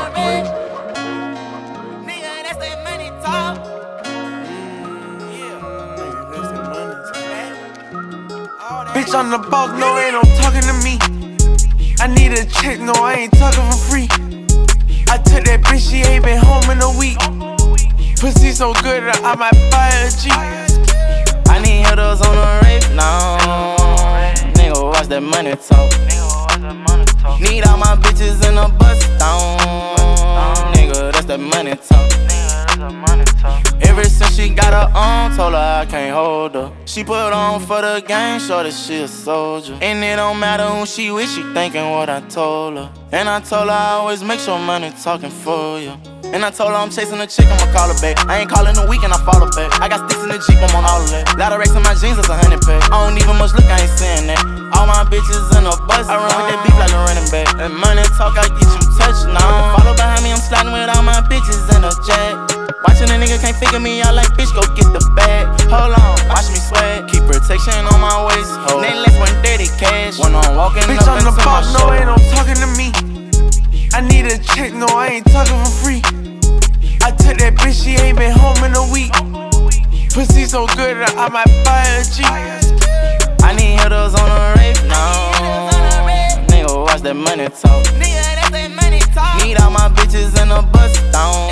Nigga, that's that money talk. Bitch, I'm the boss, no, ain't no talking to me. I need a check, no, I ain't talking for free. I took that bitch, she ain't been home in a week. Pussy so good, I might buy a G. I need hitters on the rape now. Nigga, watch that money talk. Need all my bitches in a bus down. Nigga, that's that money talk. Ever since she got her on, told her I can't hold her. She put on for the game, show that she a soldier. And it don't matter who she with, she thinking what I told her. And I told her I always make sure money talking for you. And I told her I'm chasing a chick, I'ma call her back. I ain't calling a weekend, I follow back. I got sticks in the Jeep, I'm on all of that. Lot of racks in my jeans, that's 100 pack. I don't even much look, I ain't saying that. All my bitches in a bus, I run with that beef like a running back. And money talk, I get you touched now. Follow behind me, I'm sliding with all my bitches in a jet. Watching a nigga can't figure me out like bitch, go get the bag. Hold on, watch me sweat. Keep protection on my waist. Nameless 130 cash. When I'm walking Bitch, up I'm the into my boss, show. no, ain't no talking to me. I need a check, no, I ain't talking for free. I took that bitch, she ain't been home in a week. Pussy so good, I might buy a G. I need hitters on the rape now. Nigga, watch that money talk. Nigga, that's that money talk. Need all my bitches in a bus down.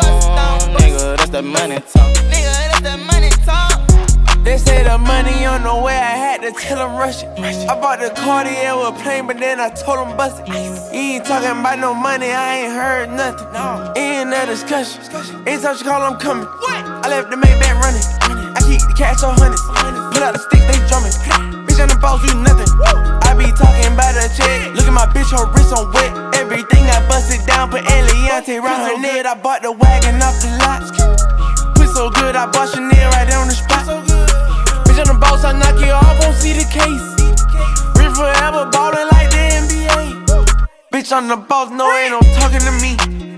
Nigga, that's that money talk. Nigga, that's that money talk. They say the money on the way, I had to tell them rush it. I bought the Cartier with a plane, but then I told them bust it. You ain't talking about no money, I ain't heard nothing. Ain't no discussion. Anytime she call, I'm coming. I left the Maybach running. I keep the cash on hundreds. Pull out the sticks, they drumming. Bitch, I'm the boss, you nothing. I be talking about a check. Look at my bitch, her wrist on wet. Everything I busted down, put Eliante round her neck. I bought the wagon off the lot. Put so good, I bought Chanel right there on the spot. Bitch, I'm the boss, I knock you off, won't see the case. Rich forever, ballin' like the NBA. Bitch, I'm the boss, no, ain't no talking to me.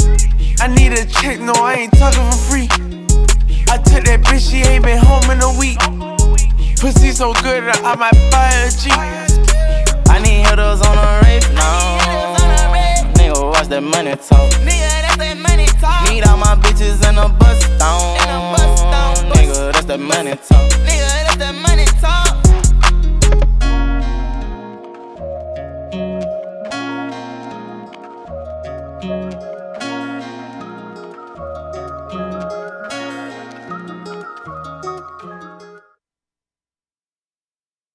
I need a check, no, I ain't talking for free. I took that bitch, she ain't been home in a week. Pussy so good, I might buy a G. I need hitters on the rape now. Nigga, watch that money talk. Nigga, that's that money talk. Need all my bitches in a bus down. Nigga, that's that money talk. Nigga, that's that money talk.